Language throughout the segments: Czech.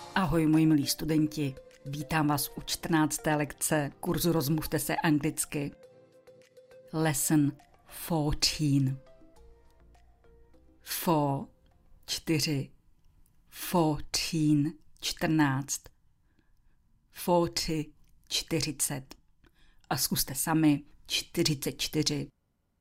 Ahoj, moji milí studenti, vítám vás u 14. lekce kurzu Rozmluvte se anglicky. Lesson 14. 4, 14, 14, 40, 40. A zkuste sami 44.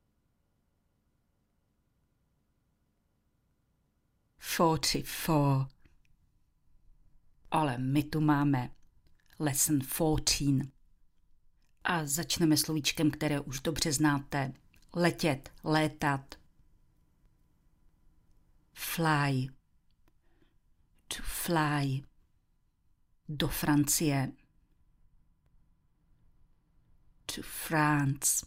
44. Ale my tu máme lesson 14. A začneme slovíčkem, které už dobře znáte. Letět, létat. Fly. To fly. Do Francie. To France.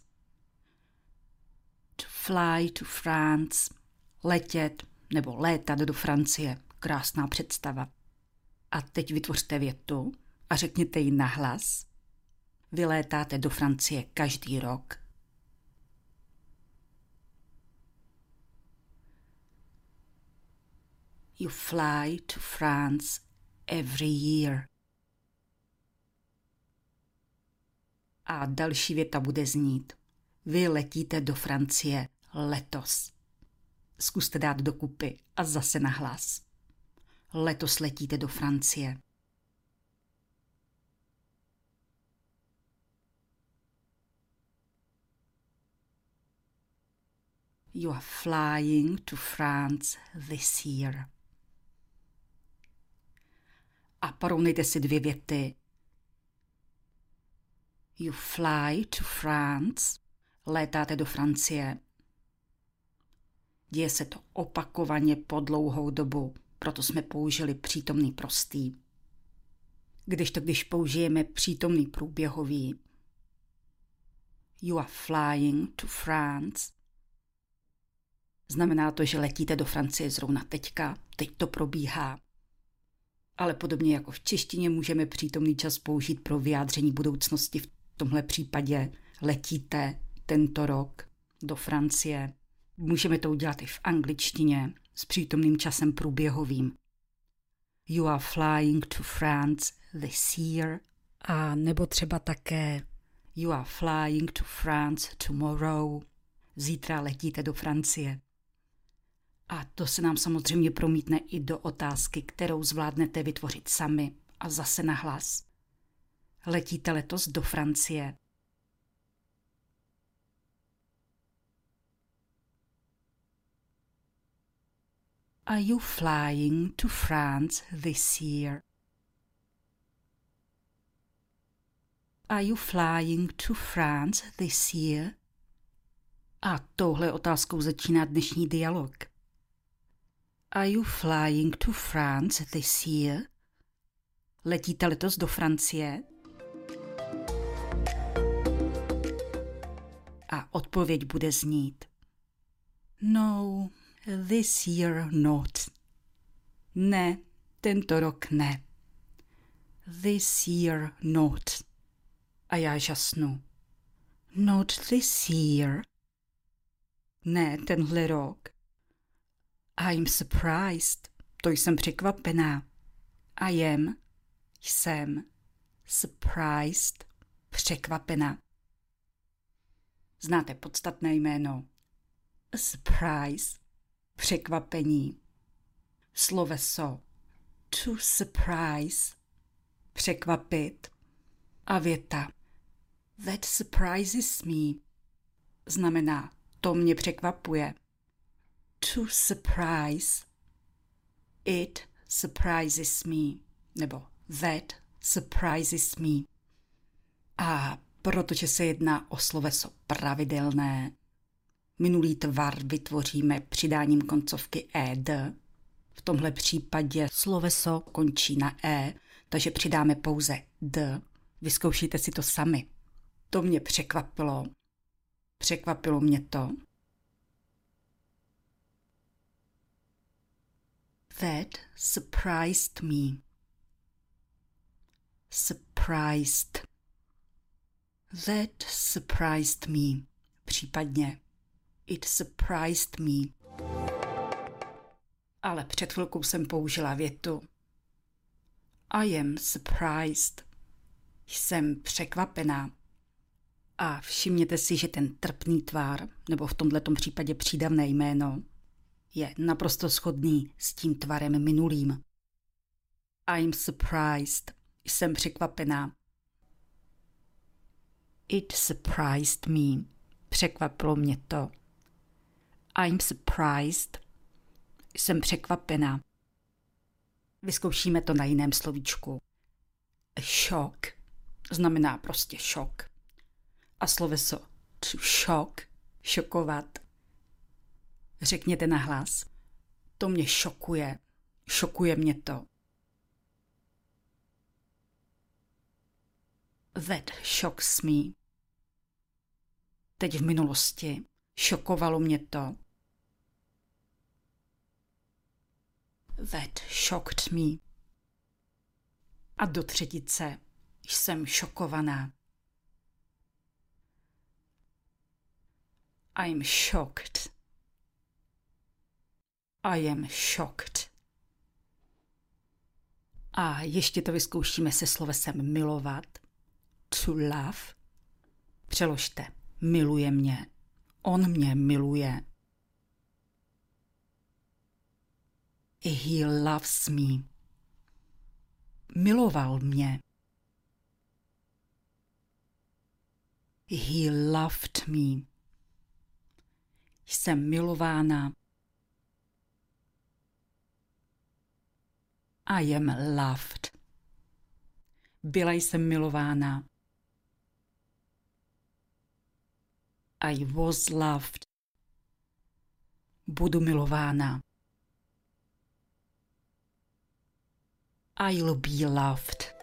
To fly to France. Letět nebo létat do Francie. Krásná představa. A teď vytvořte větu a řekněte ji nahlas. Vy létáte do Francie každý rok. You fly to France every year. A další věta bude znít. Vy letíte do Francie letos. Zkuste dát dokupy a zase nahlas. Letos letíte do Francie. You are flying to France this year. A porovnejte si dvě věty. You fly to France. Létáte do Francie. Děje se to opakovaně po dlouhou dobu, proto jsme použili přítomný prostý. Když použijeme přítomný průběhový, you are flying to France, znamená to, že letíte do Francie zrovna teďka, teď to probíhá. Ale podobně jako v češtině můžeme přítomný čas použít pro vyjádření budoucnosti. V tomhle případě letíte tento rok do Francie. Můžeme to udělat i v angličtině s přítomným časem průběhovým. You are flying to France this year. A nebo třeba také You are flying to France tomorrow. Zítra letíte do Francie. A to se nám samozřejmě promítne i do otázky, kterou zvládnete vytvořit sami a zase nahlas. Letíte letos do Francie? Are you flying to France this year? Are you flying to France this year? A touhle otázkou začíná dnešní dialog. Are you flying to France this year? Letíte letos do Francie? A odpověď bude znít. No, this year not. Ne, tento rok ne. This year not. A já žasnu. Not this year. Ne, tenhle rok. I'm surprised. To jsem překvapená. Jsem surprised. Překvapená. Znáte podstatné jméno. A surprise. Překvapení. Sloveso to surprise. Překvapit. A věta. That surprises me. Znamená, to mě překvapuje. To surprise. It surprises me. Nebo that surprises me. A protože se jedná o sloveso pravidelné, minulý tvar vytvoříme přidáním koncovky ed. V tomhle případě sloveso končí na e, takže přidáme pouze d. Vyzkoušíte si to sami. To mě překvapilo. Překvapilo mě to. That surprised me. Surprised. That surprised me. Případně it surprised me. Ale před chvilkou jsem použila větu I am surprised. Jsem překvapená. A všimněte si, že ten trpný tvar, nebo v tomhletom případě přídavné jméno, je naprosto shodný s tím tvarem minulým. I'm surprised. Jsem překvapená. It surprised me. Překvapilo mě to. I'm surprised. Jsem překvapená. Vyzkoušíme to na jiném slovíčku. A shock znamená prostě šok. A sloveso to shock, šokovat. Řekněte nahlas. To mě šokuje. Šokuje mě to. That shocks me. Teď v minulosti. Šokovalo mě to. That shocked me. A do třetice. Jsem šokovaná. I'm shocked. I am shocked. A ještě to vyzkoušíme se slovesem milovat. To love. Přeložte. Miluje mě. On mě miluje. He loves me. Miloval mě. He loved me. Jsem milována. I am loved. Byla jsem milována. I was loved. Budu milována. I'll be loved.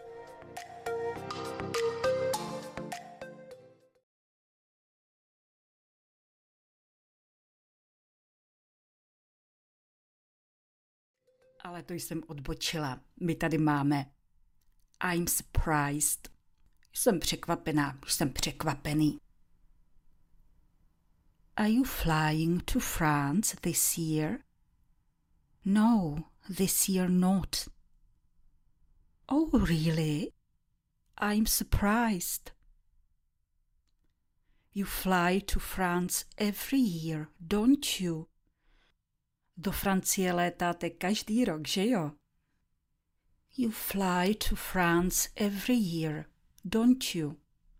Ale to jsem odbočila. My tady máme I'm surprised. Jsem překvapená, jsem překvapený. Are you flying to France this year? No, this year not. Oh, really? I'm surprised. You fly to France every year, don't you? Do Francie létáte každý rok, že jo? You fly to France every year, don't you?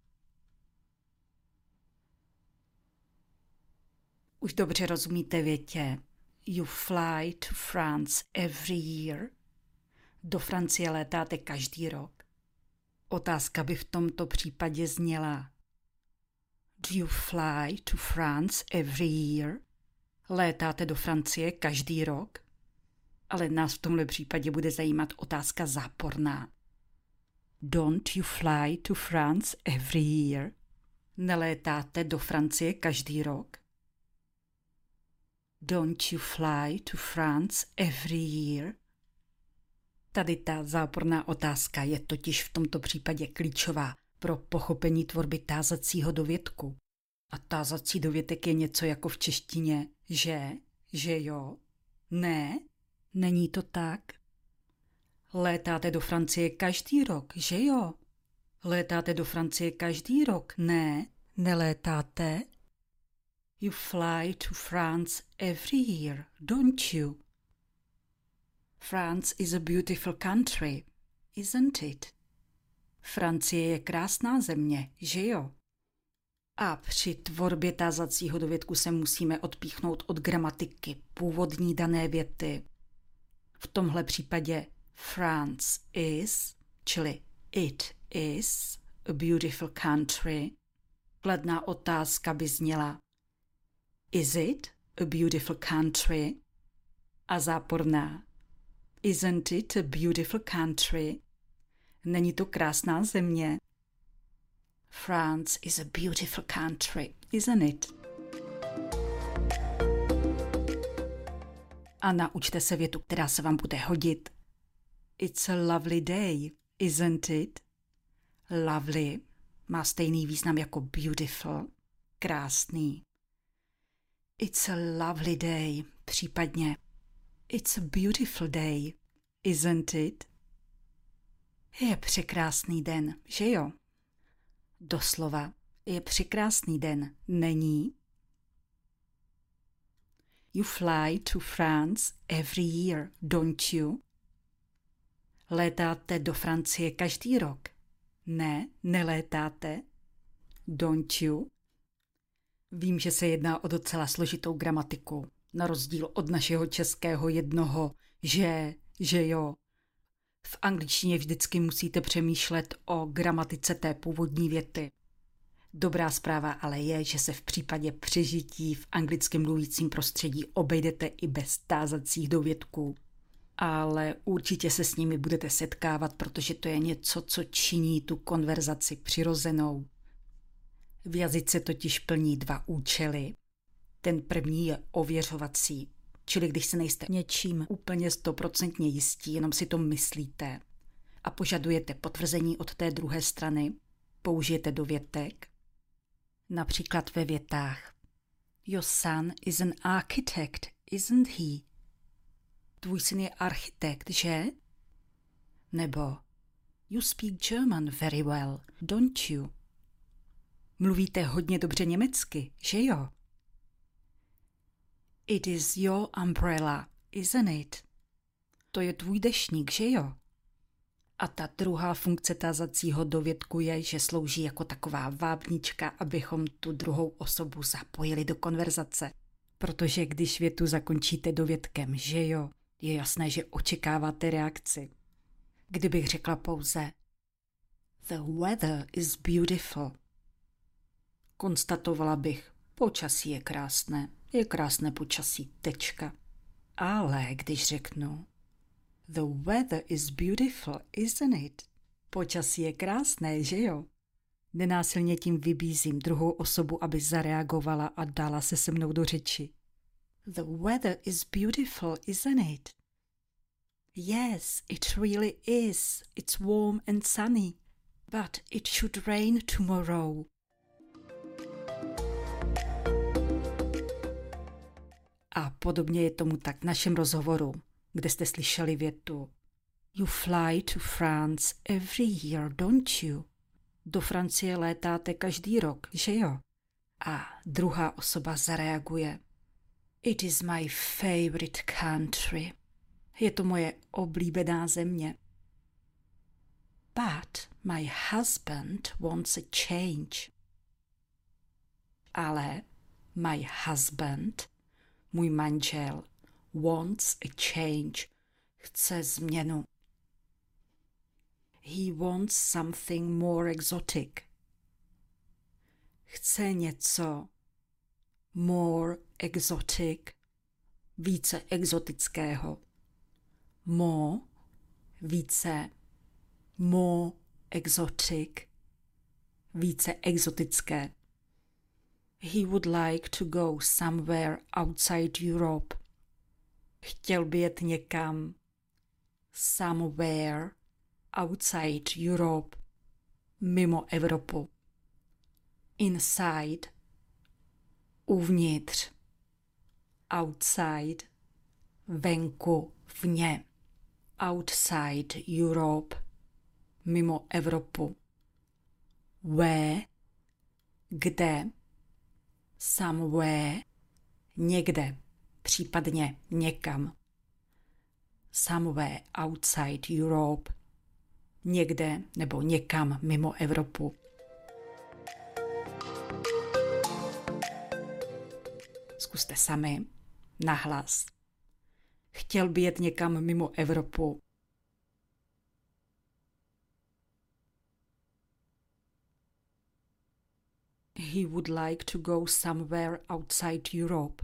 Už dobře rozumíte větě. You fly to France every year. Do Francie létáte každý rok. Otázka by v tomto případě zněla: Do you fly to France every year? Létáte do Francie každý rok? Ale nás v tomhle případě bude zajímat otázka záporná. Don't you fly to France every year? Nelétáte do Francie každý rok? Don't you fly to France every year? Tady ta záporná otázka je totiž v tomto případě klíčová pro pochopení tvorby tázacího dovětku. A tázací dovětek je něco jako v češtině že jo, ne, není to tak. Létáte do Francie každý rok, že jo? Létáte do Francie každý rok, ne, nelétáte. You fly to France every year, don't you? France is a beautiful country, isn't it? Francie je krásná země, že jo? A při tvorbě tázacího dovětku se musíme odpíchnout od gramatiky původní dané věty. V tomhle případě France is, čili it is a beautiful country. Kladná otázka by zněla: Is it a beautiful country? A záporná: Isn't it a beautiful country? Není to krásná země? France is a beautiful country, isn't it? A naučte se větu, která se vám bude hodit. It's a lovely day, isn't it? Lovely má stejný význam jako beautiful, krásný. It's a lovely day, případně It's a beautiful day, isn't it? Je překrásný den, že jo? Doslova, je překrásný den, není? You fly to France every year, don't you? Létáte do Francie každý rok. Ne, nelétáte. Don't you? Vím, že se jedná o docela složitou gramatiku, na rozdíl od našeho českého jednoho že jo. V angličtině vždycky musíte přemýšlet o gramatice té původní věty. Dobrá zpráva ale je, že se v případě přežití v anglicky mluvícím prostředí obejdete i bez tázacích dovědků. Ale určitě se s nimi budete setkávat, protože to je něco, co činí tu konverzaci přirozenou. V jazyce totiž plní dva účely. Ten první je ověřovací, čili když se nejste něčím úplně 100% jistí, jenom si to myslíte a požadujete potvrzení od té druhé strany, použijete dovětek. Například ve větách Your son is an architect, isn't he? Tvůj syn je architekt, že? Nebo You speak German very well, don't you? Mluvíte hodně dobře německy, že jo? It is your umbrella, isn't it? To je tvůj deštník, že jo? A ta druhá funkce tázacího dovědku je, že slouží jako taková vábnička, abychom tu druhou osobu zapojili do konverzace. Protože když větu zakončíte dovědkem, že jo, je jasné, že očekáváte reakci. Kdybych řekla pouze The weather is beautiful, konstatovala bych, počasí je krásné počasí, tečka. Ale když řeknu The weather is beautiful, isn't it? Počasí je krásné, že jo? Nenásilně tím vybízím druhou osobu, aby zareagovala a dala se se mnou do řeči. The weather is beautiful, isn't it? Yes, it really is. It's warm and sunny. But it should rain tomorrow. A podobně je tomu tak v našem rozhovoru, kde jste slyšeli větu You fly to France every year, don't you? Do Francie létáte každý rok, že jo? A druhá osoba zareaguje It is my favorite country. Je to moje oblíbená země. But my husband wants a change. Ale my husband, můj manžel, wants a change, chce změnu. He wants something more exotic. Chce něco more exotic, více exotického. More, více, more exotic, více exotické. He would like to go somewhere outside Europe. Chtěl by jet někam somewhere outside Europe, mimo Evropu. Inside, uvnitř. Outside, venku, vně. Outside Europe, mimo Evropu. Where, kde. Somewhere, někde, případně někam. Somewhere outside Europe, někde nebo někam mimo Evropu. Zkuste sami, nahlas. Chtěl by jet někam mimo Evropu. He would like to go somewhere outside Europe.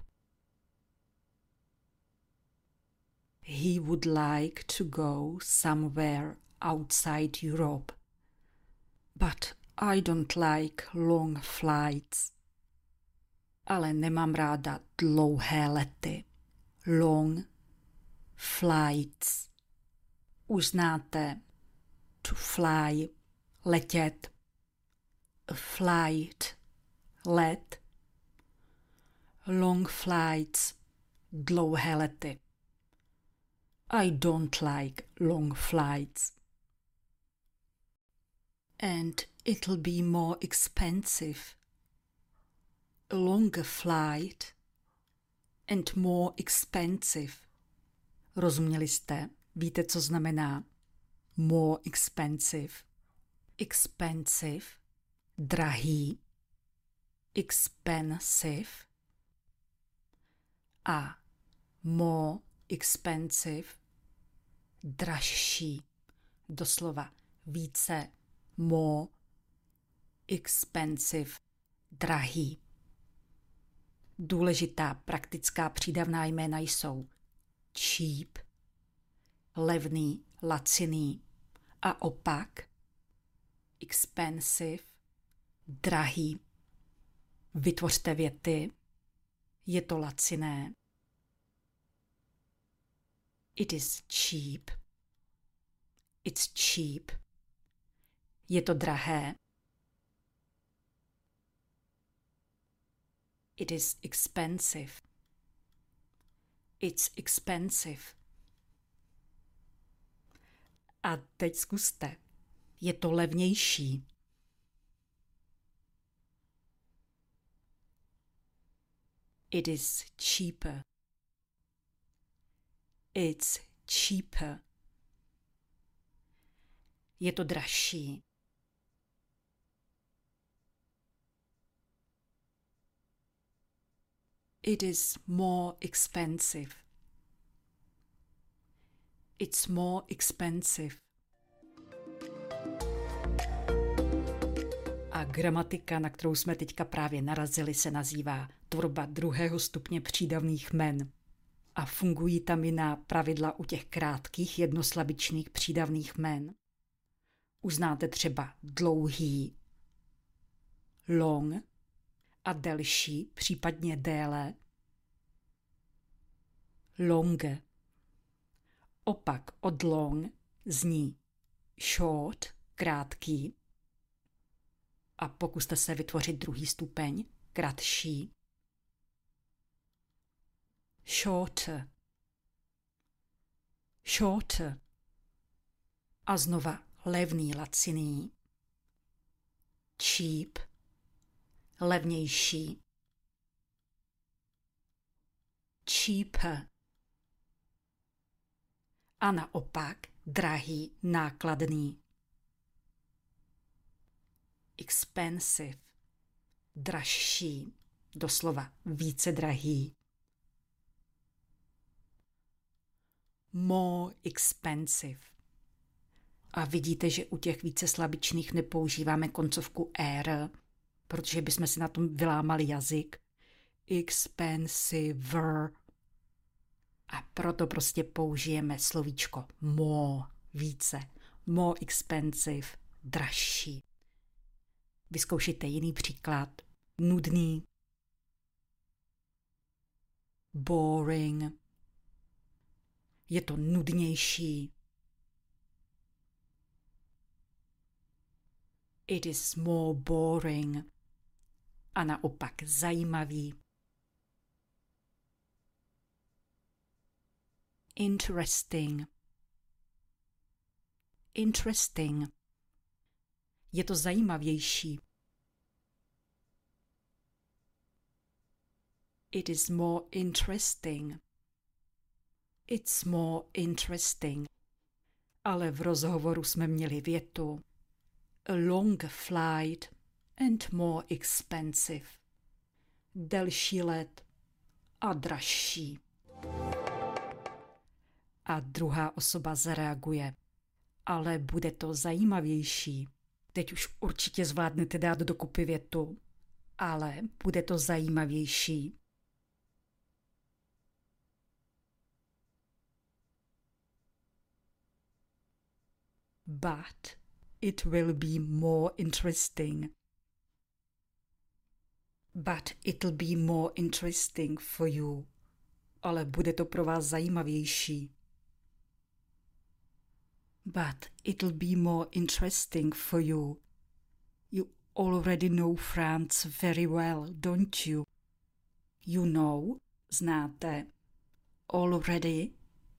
He would like to go somewhere outside Europe. But I don't like long flights. Ale nemám ráda dlouhé lety. Long flights. Už znáte to fly, letět. A flight, let. Long flights, dlouhé lety. I don't like long flights. And it'll be more expensive. A longer flight and more expensive. Rozuměli jste? Víte, co znamená more expensive? Expensive, drahý, expensive a more expensive, dražší. Doslova více, more expensive, drahý. Důležitá praktická přídavná jména jsou cheap, levný, laciný a opak expensive, drahý. Vytvořte věty. Je to laciné. It is cheap. It's cheap. Je to drahé. It is expensive. It's expensive. A teď zkuste. Je to levnější. It is cheaper. It's cheaper. Je to dražší. It is more expensive. It's more expensive. A gramatika, na kterou jsme teďka právě narazili, se nazývá tvorba druhého stupně přídavných jmen. A fungují tam jiná pravidla u těch krátkých jednoslabičných přídavných jmen. Uznáte třeba dlouhý, long a delší, případně déle, longe. Opak od long zní short, krátký. A pokuste se vytvořit druhý stupeň, kratší. Shorter. Shorter. A znova levný, laciný. Cheap. Levnější. Cheaper. A naopak drahý, nákladný. Expensive. Dražší. Doslova více drahý. More expensive. A vidíte, že u těch více slabičných nepoužíváme koncovku er, protože bychom si na tom vylámali jazyk. Expensive. A proto prostě použijeme slovíčko more, více. More expensive, dražší. Vyzkoušejte jiný příklad. Nudný. Boring. Je to nudnější. It is more boring. A naopak zajímavý. Interesting. Interesting. Je to zajímavější. It is more interesting. It's more interesting. Ale v rozhovoru jsme měli větu a longer flight and more expensive. Delší let a dražší. A druhá osoba zareaguje. Ale bude to zajímavější. Teď už určitě zvládnete dát dokupy větu. Ale bude to zajímavější. But it will be more interesting. But it'll be more interesting for you. Ale bude to pro vás zajímavější. But it'll be more interesting for you. You already know France very well, don't you? You know, znáte. Already,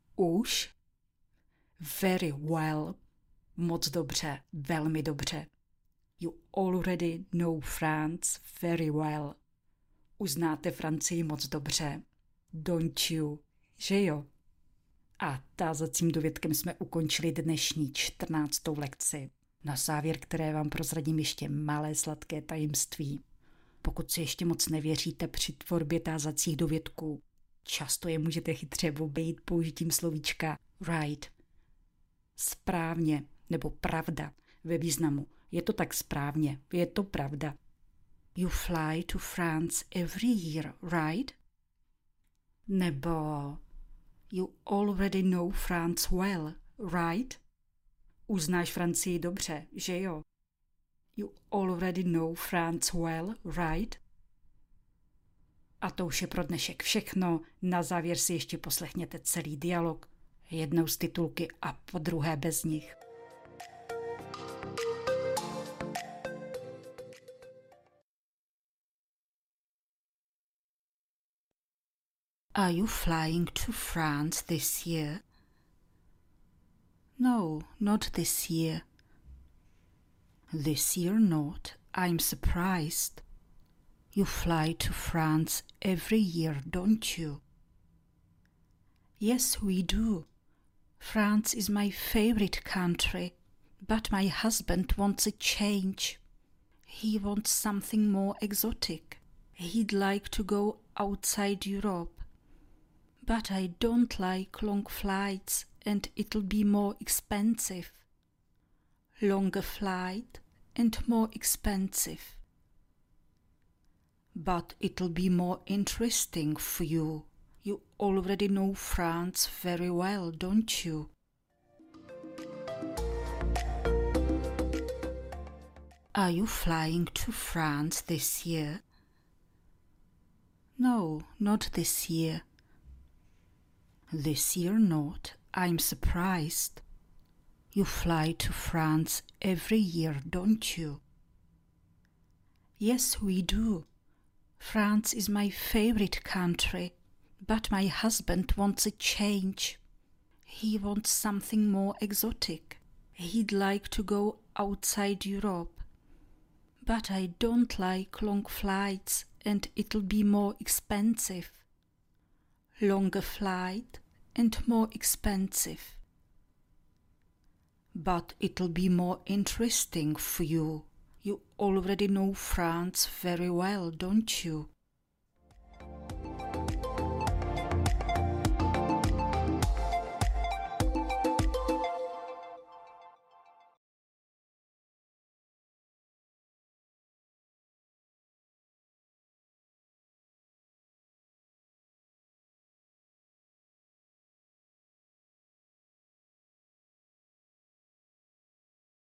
už. Very well, moc dobře, velmi dobře. You already know France very well. Uznáte Francii moc dobře. Don't you? Že jo? A tázacím dovědkem jsme ukončili dnešní 14. lekci. Na závěr, které vám prozradím ještě malé sladké tajemství. Pokud si ještě moc nevěříte při tvorbě tázacích dovědků, často je můžete chytře obejít použitím slovíčka right. Správně nebo pravda ve významu. Je to tak správně, je to pravda. You fly to France every year, right? Nebo you already know France well, right? Uznáš Francii dobře, že jo? You already know France well, right? A to už je pro dnešek všechno. Na závěr si ještě poslechněte celý dialog. Jednou z titulky a po druhé bez nich. Are you flying to France this year? No, not this year. This year not. I'm surprised. You fly to France every year, don't you? Yes, we do. France is my favorite country, but my husband wants a change. He wants something more exotic. He'd like to go outside Europe. But I don't like long flights and it'll be more expensive. Longer flight and more expensive. But it'll be more interesting for you. You already know France very well, don't you? Are you flying to France this year? No, not this year. This year not. I'm surprised. You fly to France every year, don't you? Yes, we do. France is my favorite country, but my husband wants a change. He wants something more exotic. He'd like to go outside Europe. But I don't like long flights and it'll be more expensive. Longer flight and more expensive. But it'll be more interesting for you. You already know France very well, don't you?